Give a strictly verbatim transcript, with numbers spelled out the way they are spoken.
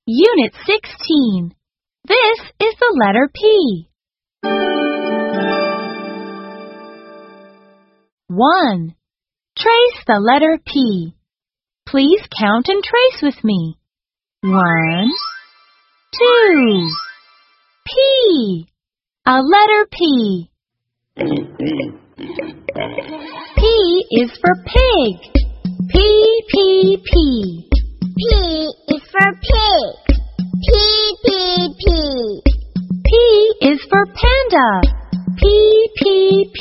Unit sixteen. This is the letter P. one. Trace the letter P. Please count and trace with me. One, two. P. A letter P. P is for pig. P, P, P. P is for pig. P, P, P. P is for panda. P, P,